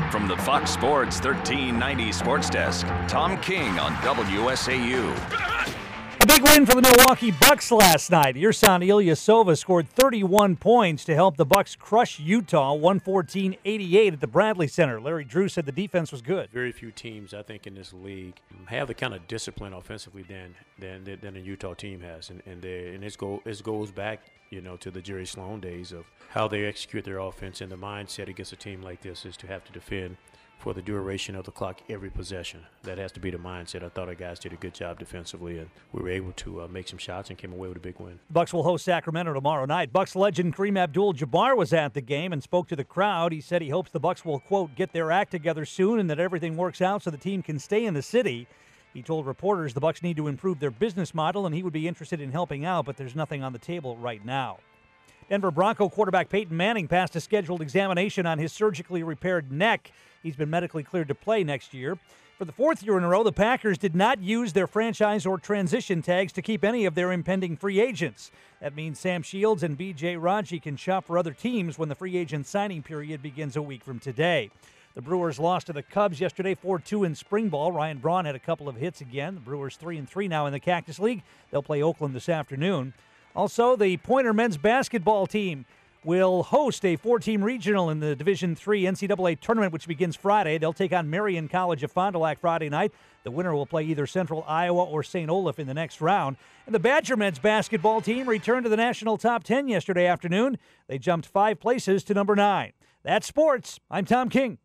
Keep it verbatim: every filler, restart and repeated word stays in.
From the Fox Sports thirteen ninety Sports Desk, Tom King on W S A U. A big win for the Milwaukee Bucks last night. Ersan Ilyasova scored thirty-one points to help the Bucks crush Utah one fourteen eighty-eight at the Bradley Center. Larry Drew said the defense was good. Very few teams, I think, in this league have the kind of discipline offensively than than than a Utah team has, and and they, and this go this goes back, you know, to the Jerry Sloan days of how they execute their offense, and the mindset against a team like this is to have to defend for the duration of the clock every possession. That has to be the mindset. I thought our guys did a good job defensively, and we were able to uh, make some shots and came away with a big win. Bucks will host Sacramento tomorrow night. Bucks legend Kareem Abdul-Jabbar was at the game and spoke to the crowd. He said he hopes the Bucks will, quote, get their act together soon and that everything works out so the team can stay in the city. He told reporters the Bucks need to improve their business model and he would be interested in helping out, but there's nothing on the table right now. Denver Bronco quarterback Peyton Manning passed a scheduled examination on his surgically repaired neck. He's been medically cleared to play next year. For the fourth year in a row, the Packers did not use their franchise or transition tags to keep any of their impending free agents. That means Sam Shields and B J Raji can shop for other teams when the free agent signing period begins a week from today. The Brewers lost to the Cubs yesterday four two in spring ball. Ryan Braun had a couple of hits again. The Brewers three and three now in the Cactus League. They'll play Oakland this afternoon. Also, the Pointer men's basketball team will host a four-team regional in the Division three N C double A tournament, which begins Friday. They'll take on Marion College of Fond du Lac Friday night. The winner will play either Central Iowa or Saint Olaf in the next round. And the Badger men's basketball team returned to the national top ten yesterday afternoon. They jumped five places to number nine. That's sports. I'm Tom King.